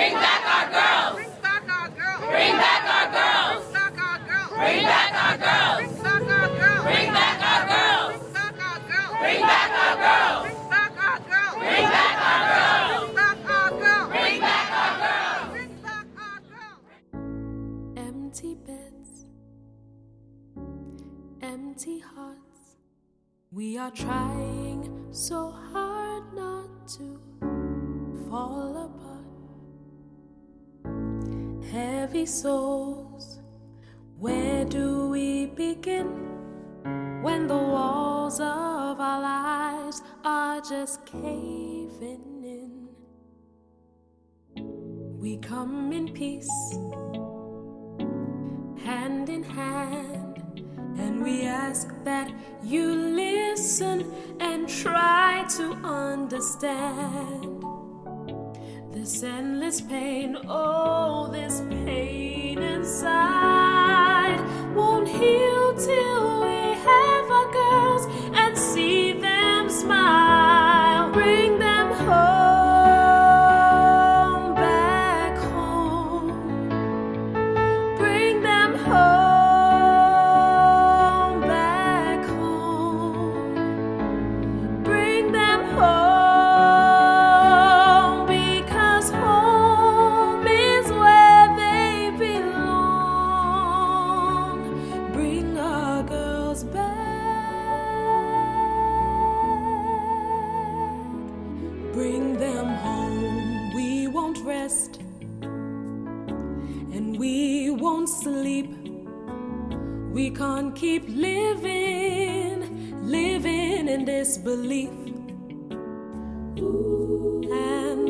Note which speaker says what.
Speaker 1: Bring back our girls.
Speaker 2: Bring back our girls.
Speaker 1: Bring back our girls.
Speaker 2: Bring back our girls.
Speaker 1: Bring back our girls.
Speaker 2: Bring back our girls.
Speaker 1: Bring back our girls.
Speaker 2: Bring back our girls.
Speaker 1: Bring back our girls.
Speaker 2: Bring back our girls.
Speaker 1: Bring back our girls.
Speaker 2: Bring back our girls.
Speaker 3: Empty beds, empty hearts. We are trying so hard not to fall apart. Heavy souls, where do we begin when the walls of our lives are just caving in? We come in peace, hand in hand, and we ask that you listen and try to understand this endless pain. Oh, this pain inside won't heal till we have our girls and see them smile. Bring them home, back home. Bring them home, back home. Bring them home, because home is where they belong. Bring our girls back. Bring them home. We won't rest and we won't sleep. We can't keep living in disbelief. And